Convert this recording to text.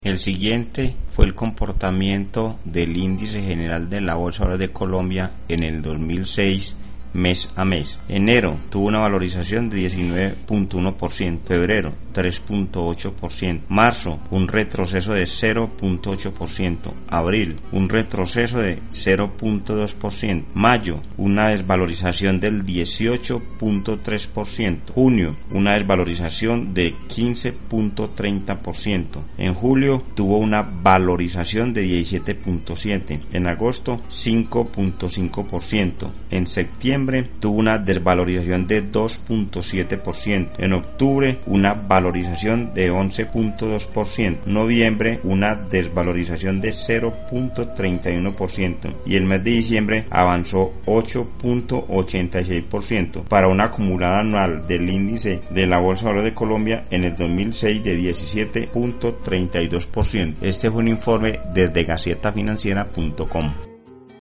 El siguiente fue el comportamiento del índice general de la Bolsa de Valores de Colombia en el 2006 mes a mes. Enero tuvo una valorización de 19.1%, febrero 3.8%, marzo un retroceso de 0.8%, abril un retroceso de 0.2%, mayo una desvalorización del 18.3%, junio una desvalorización de 15.30%, en julio tuvo una valorización de 17.7%, en agosto 5.5%, en septiembre tuvo una desvalorización de 2.7%, en octubre una valorización de 11.2%, noviembre una desvalorización de 0.31% y el mes de diciembre avanzó 8.86% para una acumulada anual del índice de la Bolsa de Valores de Colombia en el 2006 de 17.32%. Este fue un informe desde GacetaFinanciera.com.